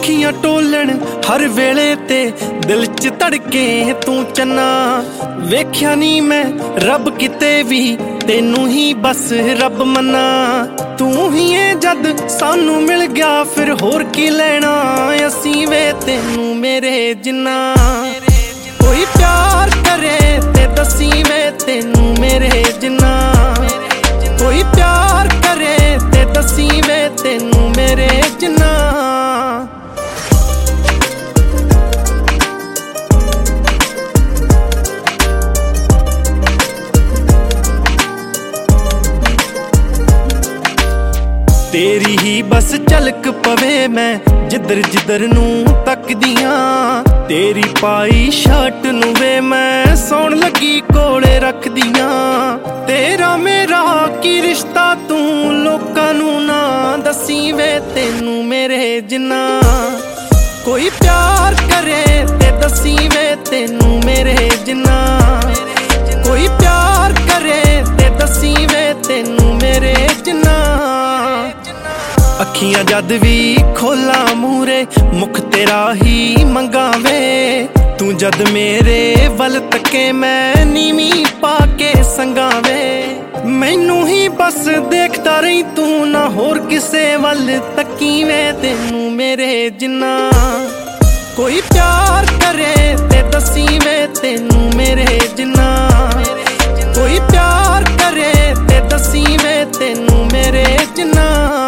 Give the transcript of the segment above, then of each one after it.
ਅੱਖੀਆਂ ਟੋਲਣ ਹਰ ਵੇਲੇ ਤੇ ਦਿਲ 'ਚ ਧੜਕੇ ਤੂੰ ਚੰਨਾ। ਵੇਖਿਆ ਨੀ ਮੈਂ ਰੱਬ ਕਿਤੇ ਵੀ, ਤੈਨੂੰ ਹੀ ਬਸ ਰੱਬ ਮੰਨਾ। ਤੂੰ ਹੀ ਏ ਜਦ ਸਾਨੂੰ ਮਿਲ ਗਿਆ, ਫਿਰ ਹੋਰ ਕੀ ਲੈਣਾ ਅਸੀਂ ਵੇ ਤੈਨੂੰ ਮੇਰੇ ਜਿੰਨਾ। ਕੋਈ ਪਿਆਰ ਕਰੇ ਤੇ ਦੱਸੀ ਵੇ ਤੈਨੂੰ ਮੇਰੇ ਜਿੰਨਾ। ਕੋਈ ਪਿਆਰ ਕਰੇ ਤੇ ਦੱਸੀ ਵੇ ਤੈਨੂੰ ਮੇਰੇ ਜਿੰਨਾ। ਤੇਰੀ ਹੀ ਬਸ ਝਲਕ ਪਵੇ ਮੈਂ ਜਿੱਧਰ ਜਿੱਧਰ ਨੂੰ ਤੱਕਦੀਆਂ। ਤੇਰੀ ਪਾਈ ਸ਼ਰਟ ਨੂੰ ਵੇ ਮੈਂ ਸੌਣ ਲੱਗੀ ਕੋਲੇ ਰੱਖਦੀਆਂ। ਤੇਰਾ ਮੇਰਾ ਕੀ ਰਿਸ਼ਤਾ ਤੂੰ ਲੋਕਾਂ ਨੂੰ ਨਾ ਦੱਸੀ ਵੇ ਤੈਨੂੰ ਮੇਰੇ ਜਿੰਨਾ। ਕੋਈ ਪਿਆਰ ਕਰੇ ਤੇ ਦੱਸੀ ਵੇ ਤੈਨੂੰ ਮੇਰੇ ਜਿੰਨਾ। ਕੋਈ ਪਿਆਰ ਕਰੇ ਤੇ ਦੱਸੀ ਵੇ ਤੈਨੂੰ ਮੇਰੇ ਜਿੰਨਾ। ਅੱਖੀਆਂ ਜਦ ਵੀ ਖੋਲਾਂ ਮੂਰੇ ਮੁਖ ਤੇਰਾ ਹੀ ਮੰਗਾਵੇ। ਤੂੰ ਜਦ ਮੇਰੇ ਵੱਲ ਤੱਕੇ ਮੈਂ ਨੀਵੀਂ ਪਾ ਕੇ ਸੰਗਾਵੇ। ਮੈਨੂੰ ਹੀ ਬਸ ਦੇਖਦਾ ਰਹੀ ਤੂੰ, ਨਾ ਹੋਰ ਕਿਸੇ ਵੱਲ ਤੱਕੀ ਵੇ ਤੈਨੂੰ ਮੇਰੇ ਜਿੰਨਾ। ਕੋਈ ਪਿਆਰ ਕਰੇ ਤੇ ਦੱਸੀ ਵੇ ਤੈਨੂੰ ਮੇਰੇ ਜਿੰਨਾ। ਕੋਈ ਪਿਆਰ ਕਰੇ ਤੇ ਦੱਸੀ ਵੇ ਤੈਨੂੰ ਮੇਰੇ ਜਿੰਨਾ।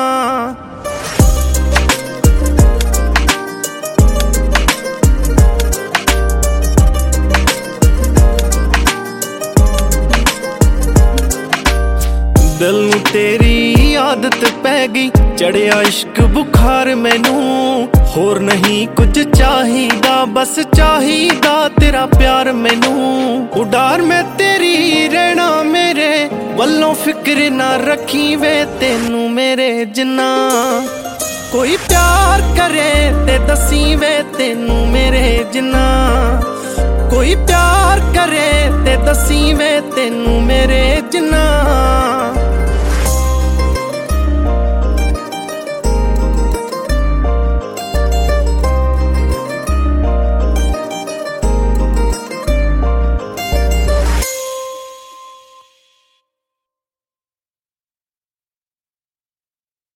ਦਿਲ ਨੂੰ ਤੇਰੀ ਆਦਤ ਪੈ ਗਈ, ਚੜਿਆ ਇਸ਼ਕ ਬੁਖਾਰ ਮੈਨੂੰ। ਹੋਰ ਨਹੀਂ ਕੁਝ ਚਾਹੀਦਾ, ਬਸ ਚਾਹੀਦਾ ਤੇਰਾ ਪਿਆਰ ਮੈਨੂੰ। ਉਡਾਰ ਮੈਂ ਤੇਰੀ ਰਹਿਣਾ, ਮੇਰੇ ਵੱਲੋਂ ਫਿਕਰ ਨਾ ਰੱਖੀ ਵੇ ਤੈਨੂੰ ਮੇਰੇ ਜਿੰਨਾ। ਕੋਈ ਪਿਆਰ ਕਰੇ ਤੇ ਦੱਸੀ ਵੇ ਤੈਨੂੰ ਮੇਰੇ ਜਿੰਨਾ। ਕੋਈ ਪਿਆਰ ਕਰੇ ਤੇ ਦੱਸੀ ਵੇ ਤੈਨੂੰ ਮੇਰੇ ਜਿੰਨਾ।